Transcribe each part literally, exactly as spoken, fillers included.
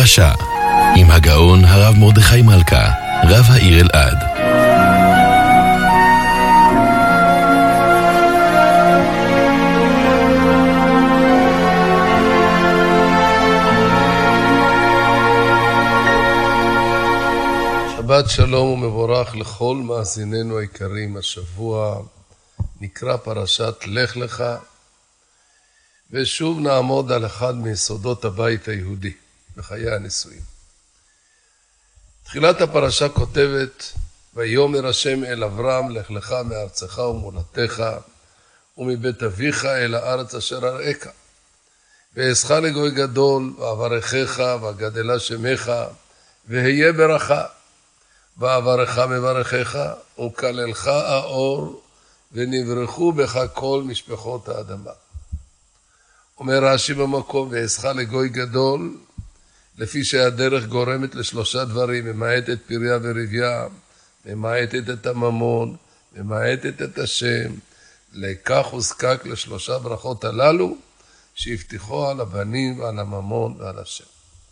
הפרשה עם הגאון הרב מרדכי מלכה, רב העיר אלעד. שבת שלום ומבורך לכל מאזיננו היקרים. השבוע נקרא פרשת לך לך, ושוב נעמוד על אחד מיסודות הבית היהודי בחיי הנישואים. תחילת הפרשה כותבת: ויאמר השם אל אברהם, לך לך מארצך ומולדתך ומבית אביך אל הארץ אשר אראך, ואעשך לגוי גדול ואברכך ואגדלה שמך והיה ברכה, ואברך מברכך וכללך האור ונברכו בך כל משפחות האדמה. אומר רש"י במקום: ואעשך לגוי גדול, לפי שהדרך גורמת לשלושה דברים: ממעטת פריה ורביה, ממעטת את הממון, ממעטת את השם. לכך הוזקק לשלושה ברכות הללו שהבטיחו על הבנים ועל הממון ועל השם.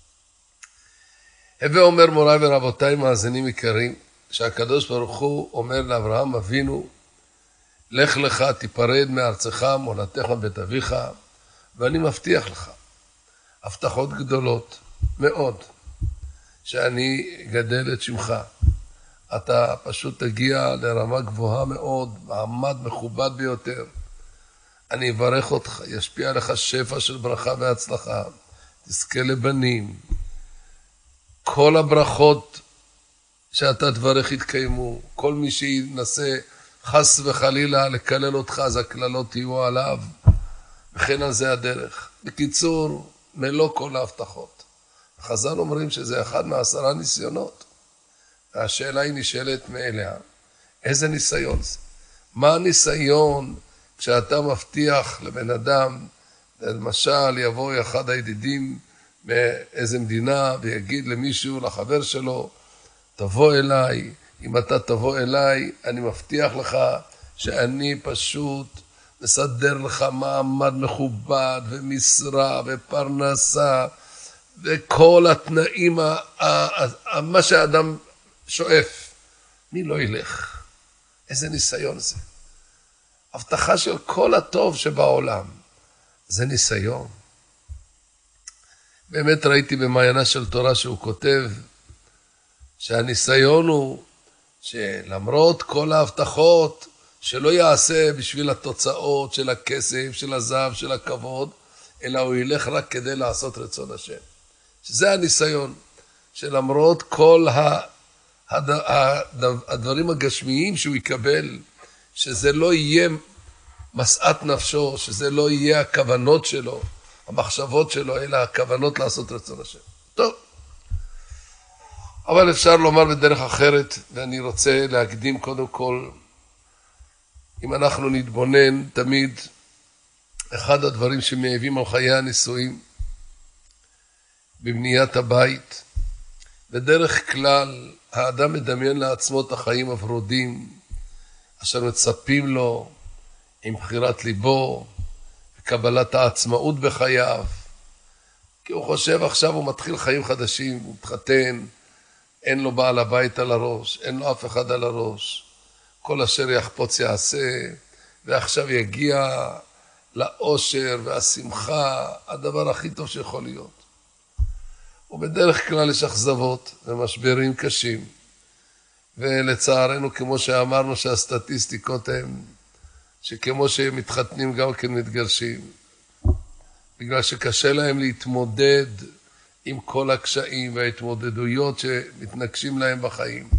הווה אומר מוריי ורבותיי מאזינים יקרים, שהקדוש ברוך הוא אומר לאברהם אבינו: לך לך, תיפרד מארצך מולדתך בית אביך, ואני מבטיח לך הבטחות גדולות מאוד, שאני גדל את שמך. אתה פשוט תגיע לרמה גבוהה מאוד, מעמד מכובד ביותר. אני אברך אותך, ישפיע עליך שפע של ברכה והצלחה, תזכה לבנים. כל הברכות שאתה תברך יתקיימו. כל מי שינסה חס וחלילה לקלל אותך, אז הכללות תהיו עליו, וכן על זה הדרך. בקיצור, מלוא כל ההבטחות. חז"ל אומרים שזה אחד מעשרה ניסיונות. השאלה היא נשאלת מאליה: איזה ניסיון זה? מה הניסיון כשאתה מבטיח לבן אדם, למשל יבוא אחד הידידים מאיזה מדינה ויגיד למישהו, לחבר שלו: תבוא אליי, אם אתה תבוא אליי אני מבטיח לך שאני פשוט מסדר לך מעמד מכובד ומשרה ופרנסה וכל התנאים, מה שהאדם שואף. מי לא ילך? איזה ניסיון זה? הבטחה של כל הטוב שבעולם, זה ניסיון. באמת ראיתי במעיינה של תורה שהוא כותב שהניסיון הוא שלמרות כל ההבטחות, שלא יעשה בשביל התוצאות של הכסף, של הזהב, של הכבוד, אלא הוא ילך רק כדי לעשות רצון השם. שזה הניסיון, שלמרות כל הדברים הגשמיים שהוא יקבל, שזה לא יהיה משאת נפשו, שזה לא יהיה הכוונות שלו, המחשבות שלו, אלא הכוונות לעשות רצון השם. טוב. אבל אפשר לומר בדרך אחרת, ואני רוצה להקדים קודם כל, אם אנחנו נתבונן תמיד, אחד הדברים שמייבים על חיי הנישואים, בבניית הבית, בדרך כלל האדם מדמיין לעצמו את החיים הוורודים, אשר מצפים לו עם בחירת ליבו, קבלת העצמאות בחייו, כי הוא חושב עכשיו הוא מתחיל חיים חדשים, הוא מתחתן, אין לו בעל הבית על הראש, אין לו אף אחד על הראש, כל אשר יחפוץ יעשה, ועכשיו יגיע לאושר והשמחה, הדבר הכי טוב שיכול להיות. ובדרך כלל יש אכזבות ומשברים קשים, ולצערנו, כמו שאמרנו שהסטטיסטיקות הן, שכמו שהם מתחתנים גם כן מתגרשים, בגלל שקשה להם להתמודד עם כל הקשיים וההתמודדויות שמתנגשים להם בחיים.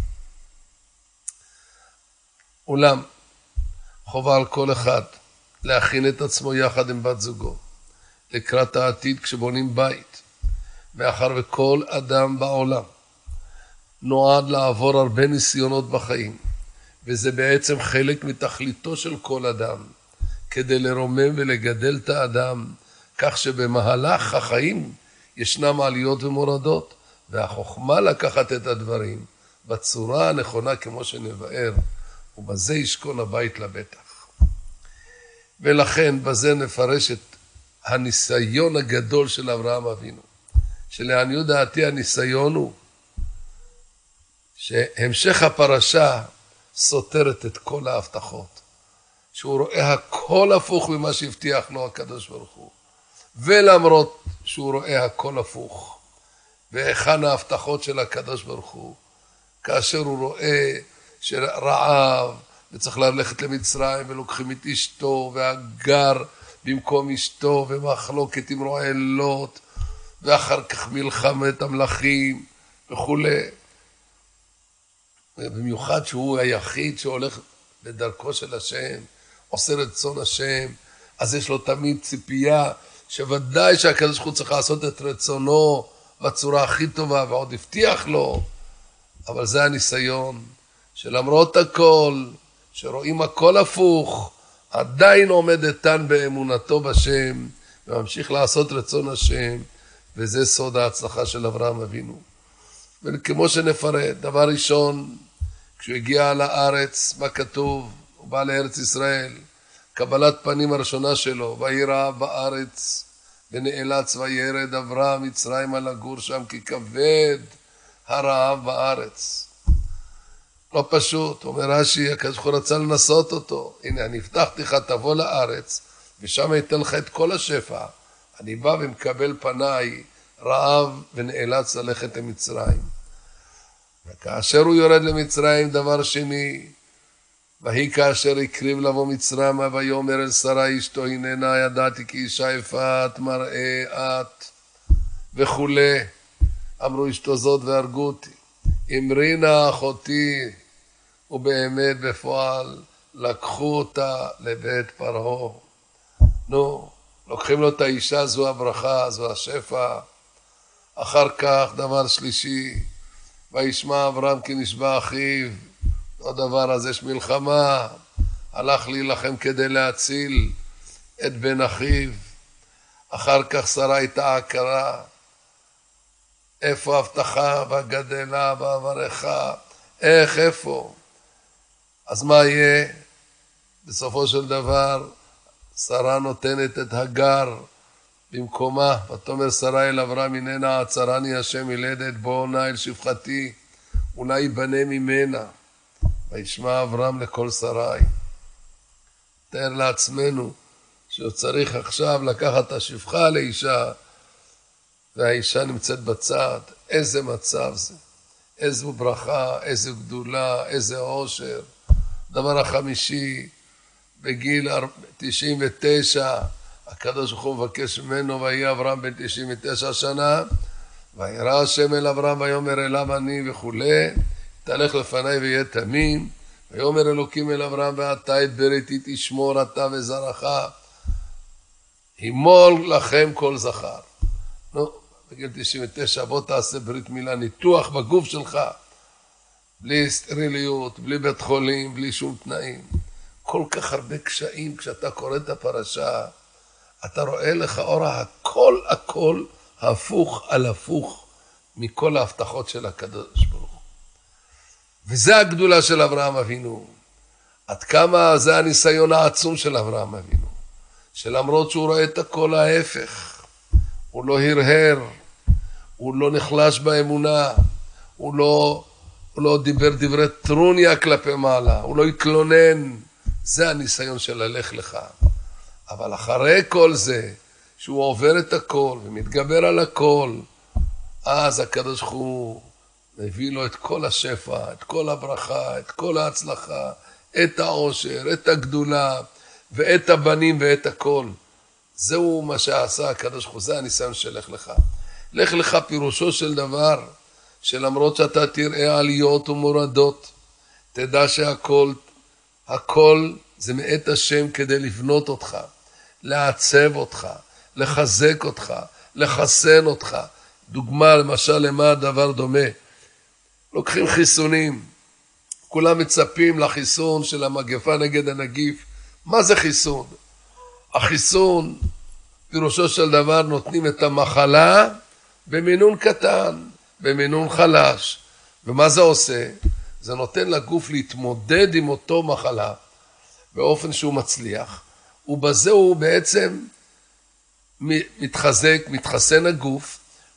אולם חובה על כל אחד להכין את עצמו יחד עם בת זוגו לקראת העתיד כשבונים בית, מאחר וכל אדם בעולם נועד לעבור הרבה ניסיונות בחיים, וזה בעצם חלק מתכליתו של כל אדם, כדי לרומם ולגדל את האדם, כך שבמהלך החיים ישנם עליות ומורדות, והחוכמה לקחת את הדברים בצורה הנכונה כמו שנבאר, ובזה ישכון הבית לבטח. ולכן בזה נפרש את הניסיון הגדול של אברהם אבינו, שלעניות דעתי הניסיון הוא שהמשך הפרשה סותרת את כל ההבטחות. שהוא רואה הכל הפוך ממה שהבטיח לו הקדוש ברוך הוא. ולמרות שהוא רואה הכל הפוך, והיכן ההבטחות של הקדוש ברוך הוא, כאשר הוא רואה שרעב וצריך ללכת למצרים ולוקחים את אשתו והגר במקום אשתו ומחלוקת עם רועי לוט ואחר כך מלחמת המלכים וכו'. במיוחד שהוא היחיד שהולך בדרכו של השם, עושה רצון השם, אז יש לו תמיד ציפייה שוודאי שהקדוש ברוך הוא צריך לעשות את רצונו בצורה הכי טובה, ועוד הבטיח לו. אבל זה הניסיון שלמרות הכל, שרואים הכל הפוך, עדיין עומד איתן באמונתו בשם וממשיך לעשות רצון השם, וזה סוד ההצלחה של אברהם אבינו. וכמו שנפרט, דבר ראשון, כשהוא הגיע לארץ, מה כתוב? הוא בא לארץ ישראל, קבלת פנים הראשונה שלו, ויהי רעב בארץ ונאלץ וירד אברהם מצרימה לגור שם, כי כבד הרעב בארץ. לא פשוט, אומר רש"י, הקדוש ברוך הוא רצה לנסות אותו. הנה, אני הבטחתי לך, תבוא לארץ, ושם ייתן לך את כל השפע. אני בא ומקבל פניי רעב ונאלץ ללכת למצרים. וכאשר הוא יורד למצרים, דבר שני, והיא כאשר הקריב לבוא מצרימה, ויאמר אל שרה אשתו, הננה ידעתי כי אישה יפת מראה את וכו'. אמרו אשתו זאת והרגו אותי. אמרינה אחותי, ובאמת בפועל לקחו אותה לבית פרעה. נו, לוקחים לו את האישה, זו הברכה, זו השפע. אחר כך דבר שלישי, וישמע אברהם כי נשבע אחיו, לא דבר, אז יש מלחמה, הלך להילחם כדי להציל את בן אחיו. אחר כך שרה הייתה עקרה, איפה ההבטחה והגדלה והברכה, איך, איפה? אז מה יהיה? בסופו של דבר שרה נותנת את הגר במקומה, ותאמר שרה אל אברהם, הננה עצרני השם ילדת, בוא נא אל שפחתי, אולי ייבנה ממנה. וישמע אברהם לכל שרי. תאר לעצמנו שהוא צריך עכשיו לקחת את השפחה לאישה, והאישה נמצאת בצד. איזה מצב זה, איזו ברכה, איזו גדולה, איזה עושר. דבר החמישי, בגיל תשעים ותשע, הקדוש ברוך הוא מבקש ממנו, ויהי אברהם בן תשעים ותשע שנה, וירא השם אל אברהם ויאמר אליו אני וכו', תלך לפניי ויהיה תמים. ויאמר אלוקים אל אברהם, ואתה את בריתי תשמור אתה וזרעך, הימול לכם כל זכר. נו, בגיל תשעים ותשע בוא תעשה ברית מילה, ניתוח בגוף שלך, בלי סטריליות, בלי בית חולים, בלי שום תנאים. כל כך הרבה קשיים. כשאתה קורא את הפרשה, אתה רואה לך אורה, הכל הכל הפוך על הפוך מכל ההבטחות של הקדוש ברוך הוא. וזה הגדולה של אברהם אבינו. עד כמה זה הניסיון העצום של אברהם אבינו, שלמרות שהוא רואה את הכל ההפך, הוא לא הרהר, הוא לא נחלש באמונה, הוא לא, הוא לא דיבר דברי טרוניה כלפי מעלה, הוא לא התלונן. זה הניסיון של הלך לך. אבל אחרי כל זה, שהוא עובר את הכל ומתגבר על הכל, אז הקדוש ברוך הוא מביא לו את כל השפע, את כל הברכה, את כל ההצלחה, את העושר, את הגדולה, ואת הבנים ואת הכל. זהו מה שעשה הקדוש ברוך הוא, זה הניסיון שלך לך. לך לך פירושו של דבר, שלמרות שאתה תראה עליות ומורדות, תדע שהכל, הכל זה מאת השם כדי לבנות אותך, לעצב אותך, לחזק אותך, לחסן אותך. דוגמה למשל למה הדבר דומה. לוקחים חיסונים, כולם מצפים לחיסון של המגפה נגד הנגיף. מה זה חיסון? החיסון פירושו של דבר נותנים את המחלה במינון קטן, במינון חלש. ומה זה עושה? זה נותן לגוף להתמודד עם אותו מחלה באופן שהוא מצליח, ובזה הוא בעצם מתחזק, מתחסן הגוף,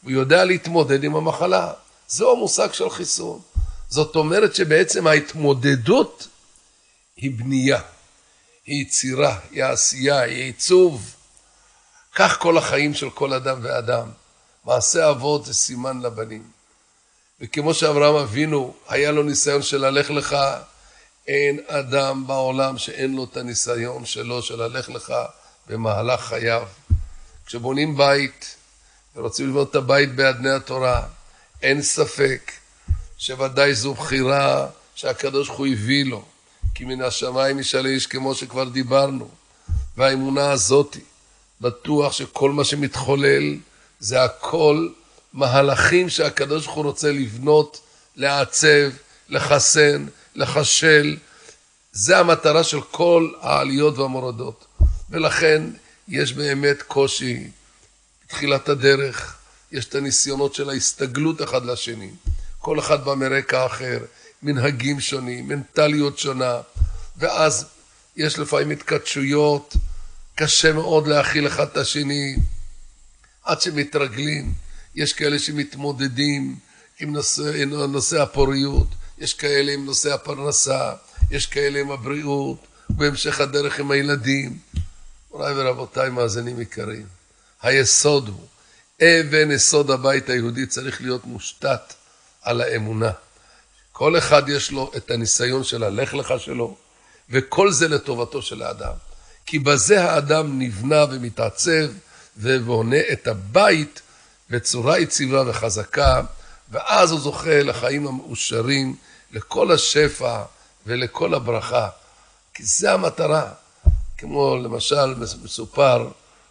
הוא יודע להתמודד עם המחלה. זהו המושג של חיסון. זאת אומרת שבעצם ההתמודדות היא בנייה, היא יצירה, היא עשייה, היא עיצוב. כך כל החיים של כל אדם ואדם. מעשה אבות זה סימן לבנים. וכמו שאברהם אבינו היה לו ניסיון של הלך לך, אין אדם בעולם שאין לו את הניסיון שלו של הלך לך במהלך חייו. כשבונים בית ורוצים לבנות את הבית באדני התורה, אין ספק שוודאי זו בחירה שהקדוש ברוך הוא הביא לו, כי מן השמיים ישאל איש, כמו שכבר דיברנו. והאמונה הזאת, בטוח שכל מה שמתחולל זה הכל מהלכים שהקדוש ברוך הוא רוצה לבנות, לעצב, לחסן, לחשל. זה המטרה של כל העליות והמורדות. ולכן יש באמת קושי בתחילת הדרך, יש את הניסיונות של ההסתגלות אחד לשני. כל אחד בא מרקע אחר, מנהגים שונים, מנטליות שונה, ואז יש לפעמים התקדשויות, קשה מאוד להכיל אחד את השני, עד שמתרגלים. יש כאלה שמתמודדים עם נושא, עם נושא הפוריות, יש כאלה עם נושא הפרנסה, יש כאלה עם הבריאות, בהמשך הדרך עם הילדים. אולי ורבותיי מאזינים יקרים, היסוד הוא, אבן יסוד הבית היהודי צריך להיות מושתת על האמונה. כל אחד יש לו את הניסיון של הלך לך שלו, וכל זה לטובתו של האדם. כי בזה האדם נבנה ומתעצב ובונה את הבית בצורה יציבה וחזקה, ואז הוא זוכה לחיים המאושרים, לכל השפע ולכל הברכה. כי זה המטרה. כמו למשל מסופר,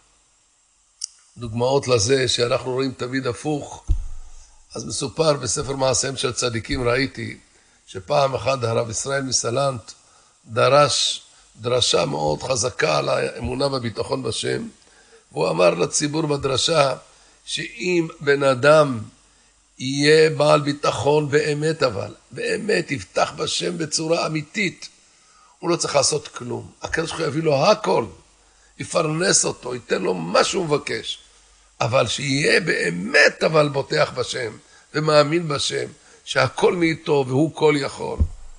דוגמאות לזה שאנחנו רואים תמיד הפוך. אז מסופר בספר מעשיהם של צדיקים, ראיתי שפעם אחת הרב ישראל מסלנט דרש דרשה מאוד חזקה על האמונה והביטחון בשם, והוא אמר לציבור בדרשה שאם בן אדם יהיה בעל ביטחון באמת, אבל באמת יפתח בשם בצורה אמיתית, הוא לא צריך לעשות כלום. הקדוש ברוך הוא יביא לו הכל, יפרנס אותו, ייתן לו מה שהוא מבקש, אבל שיהיה באמת אבל בוטח בשם ומאמין בשם שהכל מאיתו והוא כל יכול.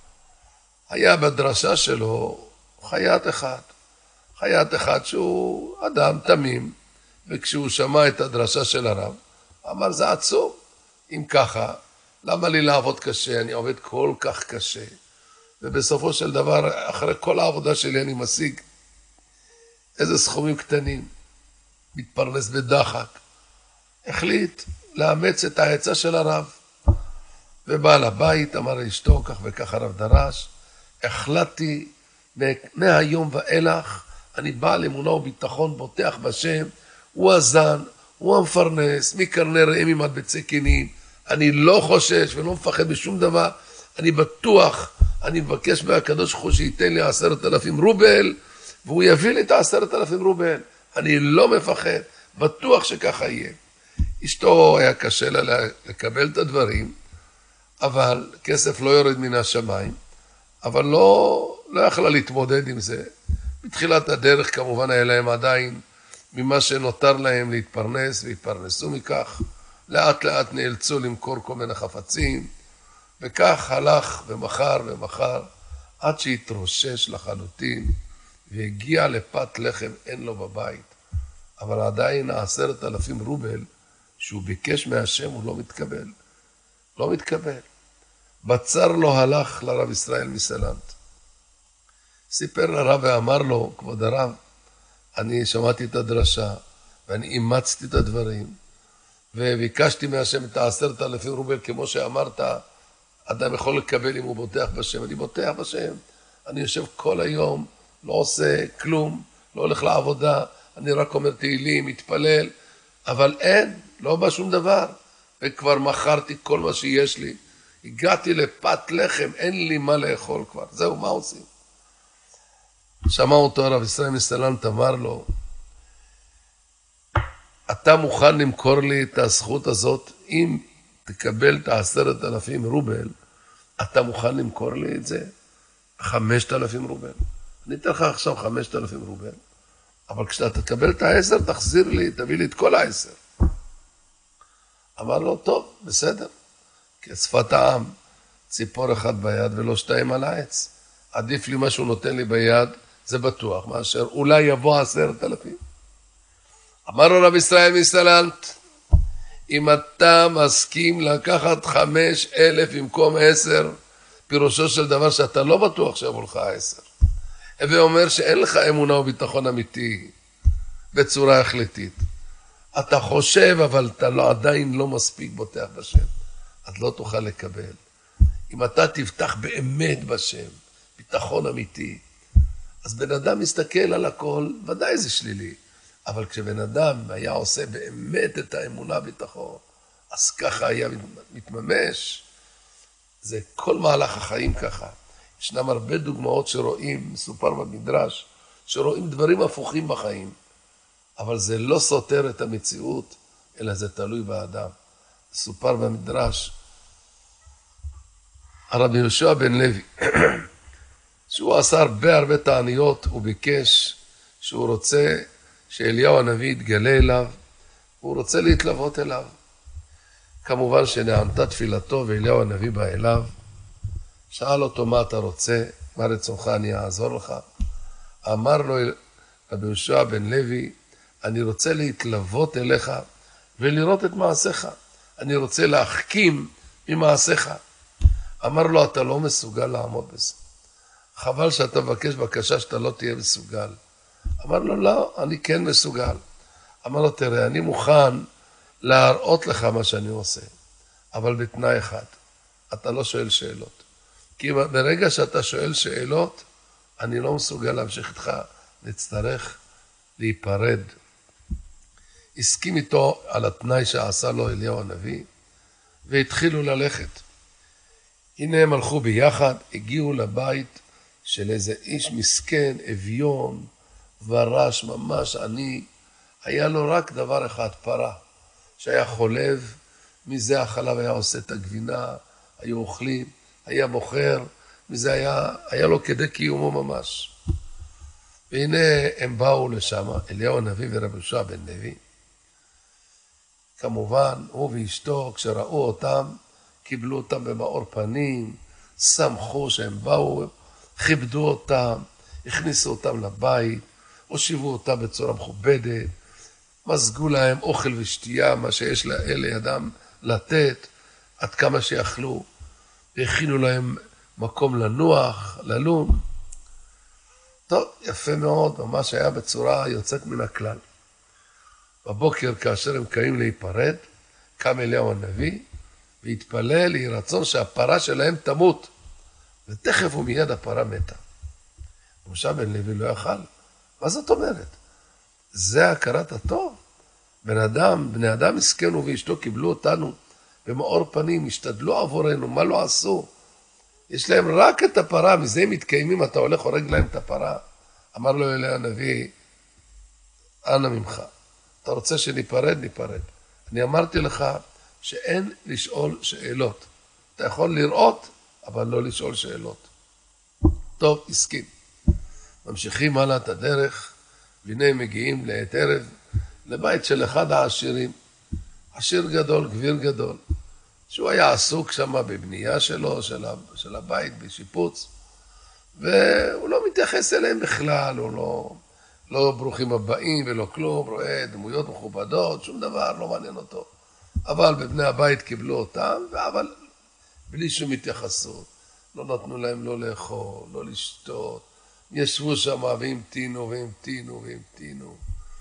היה בדרשה שלו חייט אחד, חייט אחד שהוא אדם תמים, וכשהוא שמע את הדרשה של הרב, אמר זה עצום. אם ככה, למה לי לעבוד קשה? אני עובד כל כך קשה. ובסופו של דבר, אחרי כל העבודה שלי אני משיג איזה סכומים קטנים, מתפרנס בדחק. החליט לאמץ את העצה של הרב. ובא לבית, אמר לאשתו, כך וכך הרב דרש, החלטתי מהיום ואילך, אני בעל אמונה וביטחון, בוטח בשם, הוא הזן, הוא המפרנס, מקרני רעמים עד בצי כינים, אני לא חושש ולא מפחד בשום דבר, אני בטוח, אני מבקש מהקדוש ברוך הוא שייתן לי עשרת אלפים רובל, והוא יביא לי את העשרת אלפים רובל, אני לא מפחד, בטוח שככה יהיה. אשתו היה קשה לה לקבל את הדברים, אבל כסף לא יורד מן השמיים, אבל לא, לא יכלה להתמודד עם זה. בתחילת הדרך כמובן היה להם עדיין ממה שנותר להם להתפרנס, והתפרנסו מכך. לאט לאט נאלצו למכור כל מיני חפצים, וכך הלך ומחר ומחר, עד שהתרושש לחלוטין, והגיע לפת לחם אין לו בבית. אבל עדיין העשרת אלפים רובל, שהוא ביקש מהשם, הוא לא מתקבל. לא מתקבל. בצר לו הלך לרב ישראל מסלנט. סיפר לרב ואמר לו, כבוד הרב, אני שמעתי את הדרשה, ואני אימצתי את הדברים, וביקשתי מהשם את העשרת אלפים רובל, כמו שאמרת, אדם יכול לקבל אם הוא בוטח בשם. אני בוטח בשם, אני יושב כל היום, לא עושה כלום, לא הולך לעבודה, אני רק אומר תהילים, מתפלל, אבל אין, לא בא שום דבר, וכבר מכרתי כל מה שיש לי, הגעתי לפת לחם, אין לי מה לאכול כבר, זהו, מה עושים? שמע אותו הרב ישראל מסלנט, אמר לו, אתה מוכן למכור לי את הזכות הזאת, אם תקבל את העשרת אלפים רובל, אתה מוכן למכור לי את זה? חמשת אלפים רובל. אני אתן לך עכשיו חמשת אלפים רובל, אבל כשאתה תקבל את העשר, תחזיר לי, תביא לי את כל העשר. אמר לו, טוב, בסדר. כשפת העם, ציפור אחד ביד ולא שתיים על העץ. עדיף לי מה שהוא נותן לי ביד, זה בטוח, מאשר אולי יבוא עשרת אלפים. אמר לו רב ישראל מסלנט, אם אתה מסכים לקחת חמש אלף במקום עשר, פירושו של דבר שאתה לא בטוח שיבוא לך עשר. הווה אומר שאין לך אמונה וביטחון אמיתי בצורה החלטית. אתה חושב, אבל אתה לא, עדיין לא מספיק בוטח בשם. אז לא תוכל לקבל. אם אתה תבטח באמת בשם, ביטחון אמיתי, אז בן אדם מסתכל על הכל, ודאי זה שלילי. אבל כשבן אדם היה עושה באמת את האמונה ביטחון, אז ככה היה מתממש. זה כל מהלך החיים ככה. ישנם הרבה דוגמאות שרואים, מסופר במדרש, שרואים דברים הפוכים בחיים, אבל זה לא סותר את המציאות, אלא זה תלוי באדם. מסופר במדרש, הרבי יהושע בן לוי, שהוא עשה הרבה הרבה תעניות, הוא ביקש שהוא רוצה שאליהו הנביא יתגלה אליו, הוא רוצה להתלוות אליו. כמובן שנענתה תפילתו ואליהו הנביא בא אליו, שאל אותו מה אתה רוצה, מה רצונך, אני אעזור לך. אמר לו רבי יהושע בן לוי, אני רוצה להתלוות אליך ולראות את מעשיך. אני רוצה להחכים ממעשיך. אמר לו, אתה לא מסוגל לעמוד בזה. חבל שאתה מבקש בקשה שאתה לא תהיה מסוגל. אמר לו, לא, אני כן מסוגל. אמר לו, תראה, אני מוכן להראות לך מה שאני עושה, אבל בתנאי אחד, אתה לא שואל שאלות. כי ברגע שאתה שואל שאלות, אני לא מסוגל להמשיך איתך, נצטרך להיפרד. הסכים איתו על התנאי שעשה לו אליהו הנביא, והתחילו ללכת. הנה הם הלכו ביחד, הגיעו לבית של איזה איש מסכן, אביון, ורש, ממש עני. היה לו רק דבר אחד, פרה, שהיה חולב, מזה החלב היה עושה את הגבינה, היו אוכלים, היה מוכר, מזה היה, היה לו כדי קיומו ממש. והנה הם באו לשם, אליהו הנביא ורבי יהושע בן לוי. כמובן, הוא ואשתו, כשראו אותם, קיבלו אותם במאור פנים, שמחו שהם באו, כיבדו אותם, הכניסו אותם לבית, הושיבו אותם בצורה מכובדת, מזגו להם אוכל ושתייה, מה שיש לידם לתת, עד כמה שיכלו, והכינו להם מקום לנוח, ללון. טוב, יפה מאוד, ממש היה בצורה יוצאת מן הכלל. בבוקר, כאשר הם קיים להיפרד, קם אליהו הנביא, והתפלל, יהי רצון שהפרה שלהם תמות. ותכף ומיד הפרה מתה. יהושע בן לוי לא יכל. מה זאת אומרת? זה הכרת הטוב. בן אדם, בני אדם הסכנו ואשתו קיבלו אותנו במאור פנים, השתדלו עבורנו, מה לא עשו? יש להם רק את הפרה, מזה הם מתקיימים, אתה הולך הורג להם את הפרה. אמר לו אליהו הנביא, אנא ממך, אתה רוצה שניפרד, ניפרד. אני אמרתי לך שאין לשאול שאלות. אתה יכול לראות, אבל לא לשאול שאלות. טוב, הסכים. ממשיכים הלאה את הדרך, והנה הם מגיעים לעת ערב, לבית של אחד העשירים, עשיר גדול, גביר גדול, שהוא היה עסוק שם בבנייה שלו, של, של הבית, בשיפוץ, והוא לא מתייחס אליהם בכלל, הוא לא, לא ברוכים הבאים ולא כלום, רואה דמויות מכובדות, שום דבר לא מעניין אותו. אבל בבני הבית קיבלו אותם, אבל בלי שום התייחסות. לא נתנו להם לא לאכול, לא לשתות. ישבו שם והמתינו והמתינו והמתינו.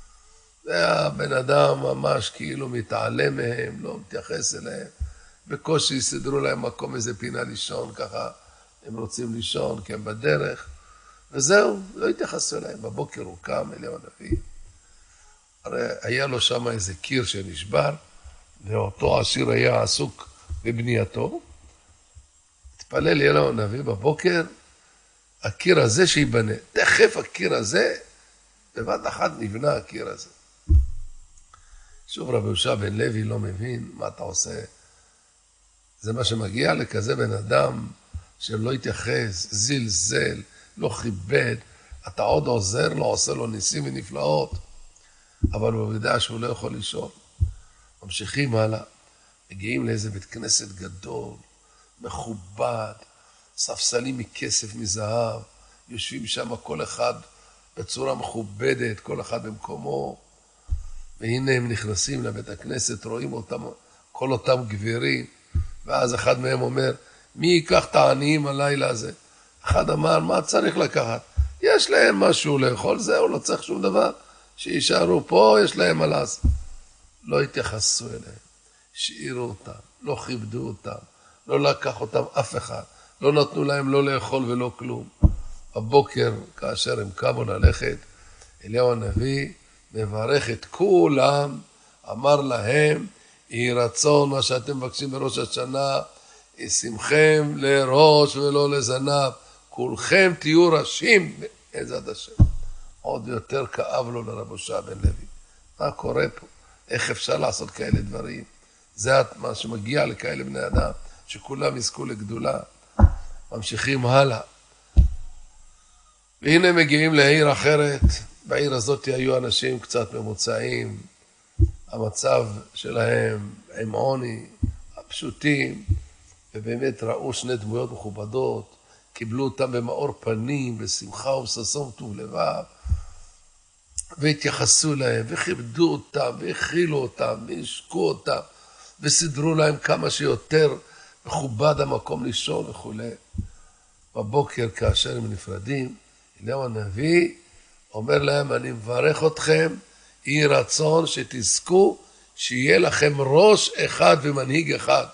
והבן אדם ממש כאילו מתעלם מהם, לא מתייחס אליהם. בקושי יסדרו להם מקום איזה פינה לישון, ככה הם רוצים לישון כי הם בדרך. וזהו, לא התייחסו אליהם. בבוקר הוא קם, אליהו הנביא. הרי היה לו שם איזה קיר שנשבר, ואותו עשיר היה עסוק בבנייתו. התפלל אליהו הנביא בבוקר, הקיר הזה שיבנה. תכף הקיר הזה, בבת אחת נבנה הקיר הזה. שוב רבי יהושע בן לוי לא מבין מה אתה עושה. זה מה שמגיע לכזה בן אדם שלא התייחס, זלזל, לא כיבד. אתה עוד עוזר לו, עושה לו ניסים ונפלאות, אבל הוא יודע שהוא לא יכול לשאול. ממשיכים הלאה. מגיעים לאיזה בית כנסת גדול, מכובד, ספסלים מכסף, מזהב, יושבים שם כל אחד בצורה מכובדת, כל אחד במקומו, והנה הם נכנסים לבית הכנסת, רואים אותם, כל אותם גבירים, ואז אחד מהם אומר, מי ייקח את העניים הלילה הזה? אחד אמר, מה צריך לקחת? יש להם משהו לאכול, זהו, לא צריך שום דבר, שישארו פה, יש להם מה לעשות. לא התייחסו אליהם, שאירו אותם, לא כיבדו אותם, לא לקח אותם אף אחד, לא נתנו להם לא לאכול ולא כלום. בבוקר, כאשר הם קמו ללכת, אליהו הנביא מברך את כולם, אמר להם, יהי רצון מה שאתם מבקשים בראש השנה, ישמחם לראש ולא לזנב, כולכם תהיו ראשים בעזרת השם. עוד יותר כאב לו לרב הושע בן לוי. מה קורה פה? איך אפשר לעשות כאלה דברים? זה מה שמגיע לכאלה בני אדם, שכולם יזכו לגדולה. ממשיכים הלאה. והנה מגיעים לעיר אחרת. בעיר הזאת היו אנשים קצת ממוצעים, המצב שלהם עם עוני, הפשוטים, ובאמת ראו שני דמויות מכובדות, קיבלו אותם במאור פנים, בשמחה ובששון טוב לבב, והתייחסו להם, וכיבדו אותם, והכילו אותם, והשקו אותם, וסידרו להם כמה שיותר מכובד המקום לישון וכו'. בבוקר כאשר הם נפרדים, אליהו הנביא אומר להם, אני מברך אתכם, יהי רצון שתזכו, שיהיה לכם ראש אחד ומנהיג אחד.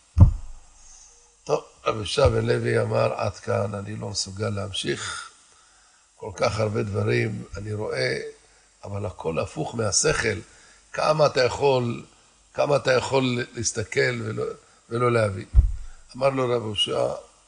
טוב, רב הושע בן לוי אמר, עד כאן אני לא מסוגל להמשיך, כל כך הרבה דברים אני רואה, אבל הכל הפוך מהשכל, כמה אתה יכול, כמה אתה יכול להסתכל ולא, ולא להבין. אמר לו רב הושע,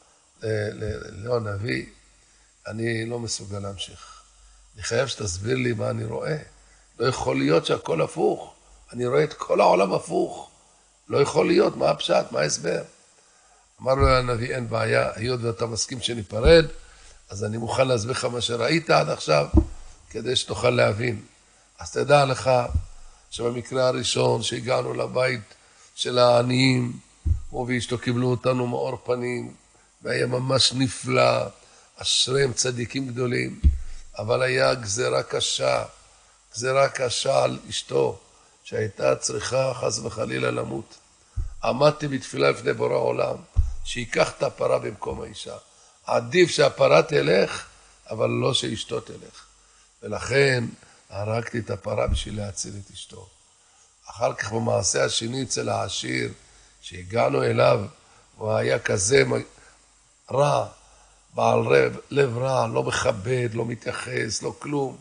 לאליהו הנביא, אני לא מסוגל להמשיך. אני חייב שתסביר לי מה אני רואה. לא יכול להיות שהכל הפוך. אני רואה את כל העולם הפוך. לא יכול להיות, מה הפשט, מה ההסבר? אמר לו הנביא, אין בעיה, היות ואתה מסכים שניפרד, אז אני מוכן להסביר לך מה שראית עד עכשיו, כדי שתוכל להבין. אז תדע לך, שבמקרה הראשון שהגענו לבית של העניים, הוא ואשתו קיבלו אותנו מאור פנים, והיה ממש נפלא, אשריהם צדיקים גדולים, אבל היה גזרה קשה, גזרה קשה על אשתו, שהייתה צריכה חס וחלילה למות. עמדתי בתפילה לפני בורא עולם, שיקח את הפרה במקום האישה. עדיף שהפרה תלך, אבל לא שאשתו תלך. ולכן הרגתי את הפרה בשביל להציל את אשתו. אחר כך במעשה השני אצל העשיר, שהגענו אליו, הוא היה כזה רע, בעל לב רע, לא מכבד, לא מתייחס, לא כלום.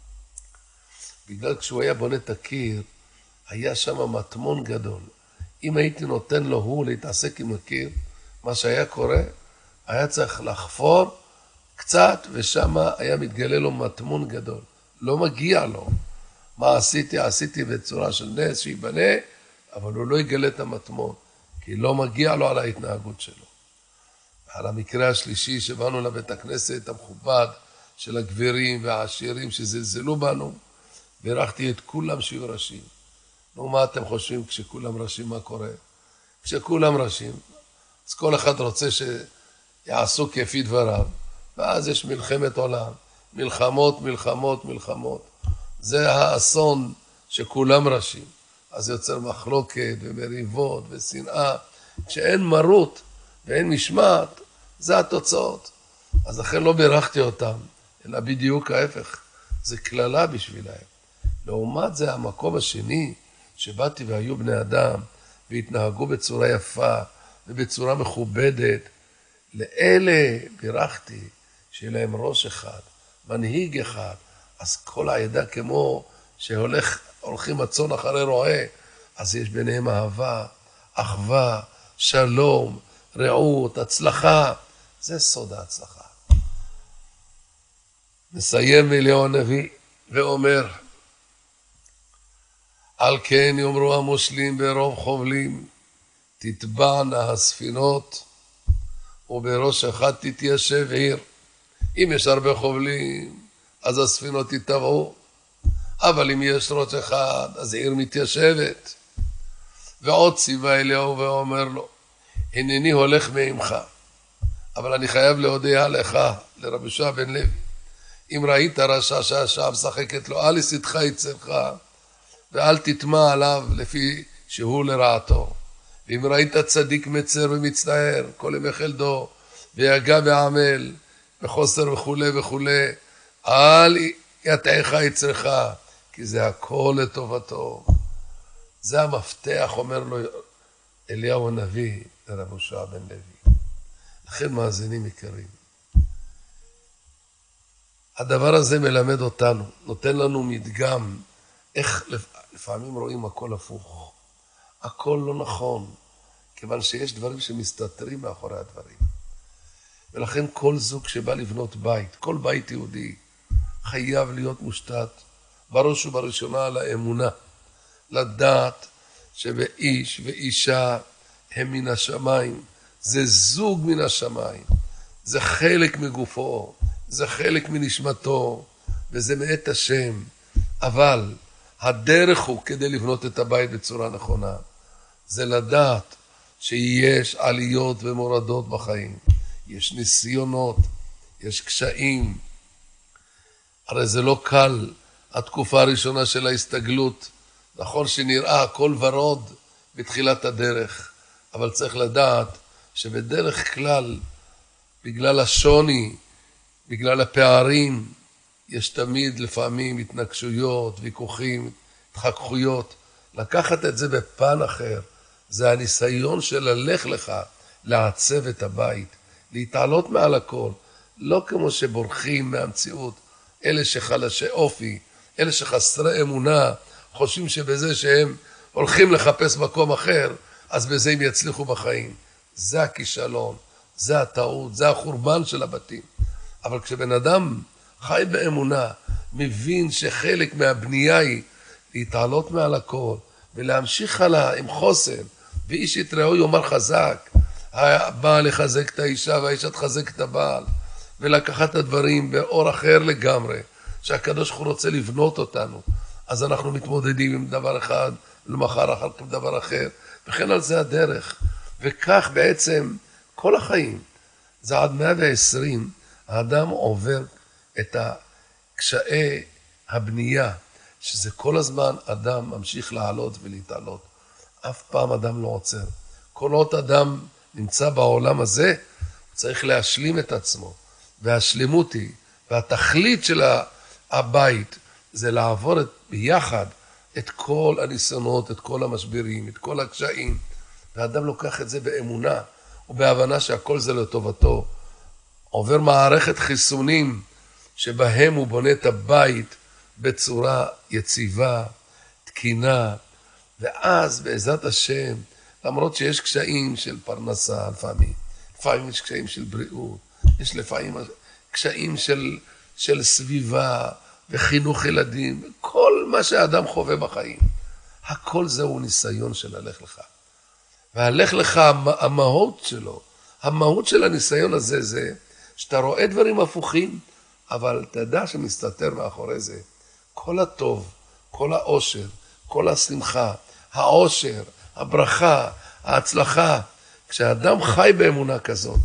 בגלל כשהוא היה בונה את הקיר, היה שם מטמון גדול. אם הייתי נותן לו הוא להתעסק עם הקיר, מה שהיה קורה, היה צריך לחפור קצת, ושם היה מתגלה לו מטמון גדול. לא מגיע לו. מה עשיתי? עשיתי בצורה של נס שיבנה, אבל הוא לא יגלה את המטמון, כי לא מגיע לו על ההתנהגות שלו. על המקרה השלישי שבאנו לבית הכנסת המכובד של הגבירים והעשירים שזלזלו בנו, בירכתי את כולם שיהיו ראשים. נו, מה אתם חושבים כשכולם ראשים מה קורה? כשכולם ראשים, אז כל אחד רוצה שיעשו כפי דבריו, ואז יש מלחמת עולם, מלחמות, מלחמות, מלחמות. זה האסון שכולם ראשים. אז יוצר מחלוקת ומריבות ושנאה. כשאין מרות ואין משמעת, זה התוצאות. אז לכן לא בירכתי אותם, אלא בדיוק ההפך. זה כללה בשבילהם. לעומת זה המקום השני, שבאתי והיו בני אדם, והתנהגו בצורה יפה, ובצורה מכובדת, לאלה בירכתי, שיהיה להם ראש אחד, מנהיג אחד, אז כל העדה כמו שהולך, הולכים הצאן אחרי רועה, אז יש ביניהם אהבה, אחווה, שלום, רעות, הצלחה, זה סוד ההצלחה. מסיים אליהו הנביא ואומר, על כן יאמרו המושלים ברוב חובלים, תטבענה הספינות, ובראש אחד תתיישב עיר. אם יש הרבה חובלים, אז הספינות יטבעו, אבל אם יש ראש אחד, אז עיר מתיישבת. ועוד ציווה אליהו ואומר לו, הנני הולך מעמך, אבל אני חייב להודיע לך, לרבי יהושע בן לוי, אם ראית רשע שהשעה משחקת לו, אל יסתך יצרך, ואל תטמע עליו לפי שהוא לרעתו. ואם ראית צדיק מצר ומצטער, כל ימי חלדו, ויגע ועמל, וחוסר וכו' וכו', אל יטעך יצרך, כי זה הכל לטובתו. זה המפתח, אומר לו אליהו הנביא לרבי יהושע בן לוי. לכן מאזינים יקרים, הדבר הזה מלמד אותנו, נותן לנו מדגם, איך לפעמים רואים הכל הפוך, הכל לא נכון, כיוון שיש דברים שמסתתרים מאחורי הדברים. ולכן כל זוג שבא לבנות בית, כל בית יהודי, חייב להיות מושתת בראש ובראשונה על האמונה, לדעת שבאיש ואישה הם מן השמיים, זה זוג מן השמיים, זה חלק מגופו, זה חלק מנשמתו, וזה מאת השם. אבל הדרך הוא כדי לבנות את הבית בצורה נכונה, זה לדעת שיש עליות ומורדות בחיים, יש ניסיונות, יש קשיים. הרי זה לא קל, התקופה הראשונה של ההסתגלות, נכון שנראה הכל ורוד בתחילת הדרך, אבל צריך לדעת שבדרך כלל, בגלל השוני, בגלל הפערים, יש תמיד לפעמים התנגשויות, ויכוחים, התחככויות. לקחת את זה בפן אחר, זה הניסיון של ללך לך, לעצב את הבית, להתעלות מעל הכל, לא כמו שבורחים מהמציאות, אלה שחלשי אופי, אלה שחסרי אמונה, חושבים שבזה שהם הולכים לחפש מקום אחר, אז בזה הם יצליחו בחיים. זה הכישלון, זה הטעות, זה החורבן של הבתים. אבל כשבן אדם חי באמונה, מבין שחלק מהבנייה היא להתעלות מעל הכל, ולהמשיך הלאה עם חוסן, ואיש יתראו יאמר חזק, הבעל יחזק את האישה והאישה תחזק את הבעל, ולקחת את הדברים באור אחר לגמרי, שהקדוש ברוך הוא רוצה לבנות אותנו, אז אנחנו מתמודדים עם דבר אחד, למחר אחר כך דבר אחר, וכן על זה הדרך. וכך בעצם כל החיים, זה עד מאה ועשרים, האדם עובר את הקשאי הבנייה, שזה כל הזמן אדם ממשיך לעלות ולהתעלות. אף פעם אדם לא עוצר. כל עוד אדם נמצא בעולם הזה, הוא צריך להשלים את עצמו. והשלימות היא, והתכלית של הבית, זה לעבור את, ביחד את כל הניסיונות, את כל המשברים, את כל הקשיים. והאדם לוקח את זה באמונה, ובהבנה שהכל זה לטובתו. עובר מערכת חיסונים, שבהם הוא בונה את הבית בצורה יציבה, תקינה, ואז בעזרת השם, למרות שיש קשיים של פרנסה לפעמים, לפעמים יש קשיים של בריאות, יש לפעמים קשיים של, של סביבה וחינוך ילדים, כל מה שהאדם חווה בחיים, הכל זהו ניסיון של הלך לך. והלך לך המהות שלו, המהות של הניסיון הזה זה, שאתה רואה דברים הפוכים, אבל תדע שמסתתר מאחורי זה, כל הטוב, כל האושר, כל השמחה, האושר, הברכה, ההצלחה. כשאדם חי באמונה כזאת,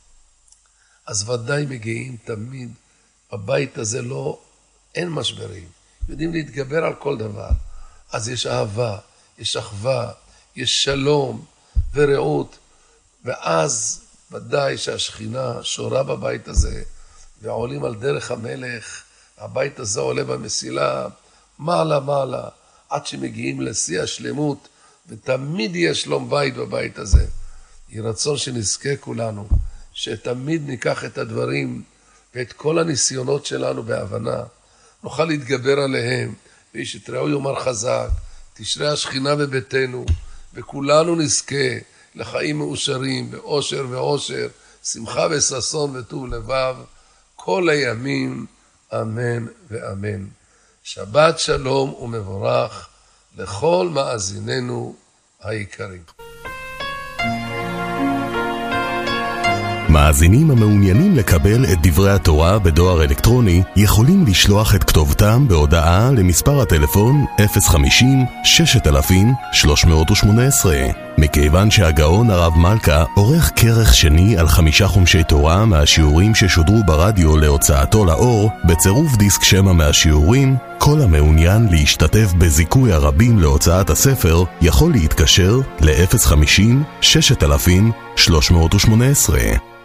אז ודאי מגיעים תמיד, בבית הזה לא, אין משברים, יודעים להתגבר על כל דבר. אז יש אהבה, יש אחווה, יש שלום ורעות, ואז ודאי שהשכינה שורה בבית הזה, ועולים על דרך המלך, הבית הזה עולה במסילה, מעלה מעלה, עד שמגיעים לשיא השלמות, ותמיד יהיה שלום בית בבית הזה. יהיה רצון שנזכה כולנו, שתמיד ניקח את הדברים, ואת כל הניסיונות שלנו בהבנה, נוכל להתגבר עליהם, ואיש יתראו יאמר חזק, תשרה השכינה בביתנו, וכולנו נזכה לחיים מאושרים, באושר ואושר, שמחה וששון וטוב לבב, כל הימים, אמן ואמן. שבת שלום ומבורך לכל מאזיננו היקרים. מאזינים המעוניינים לקבל את דברי התורה בדואר אלקטרוני יכולים לשלוח את כתובתם בהודעה למספר הטלפון אפס חמישים שש אלף שלוש מאות ושמונה עשרה. מכיוון שהגאון הרב מלכה עורך כרך שני על חמישה חומשי תורה מהשיעורים ששודרו ברדיו להוצאתו לאור, בצירוף דיסק שמע מהשיעורים, כל המעוניין להשתתף בזיכוי הרבים להוצאת הספר יכול להתקשר ל-אפס חמישים שש אלף שלוש מאות ושמונה עשרה.